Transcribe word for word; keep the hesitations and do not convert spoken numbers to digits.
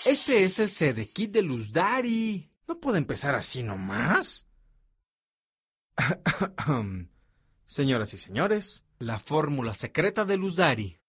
Este es el Sede Kit de Luz Dari. ¿No puede empezar así nomás? Señoras y señores, la fórmula secreta de Luz Dari.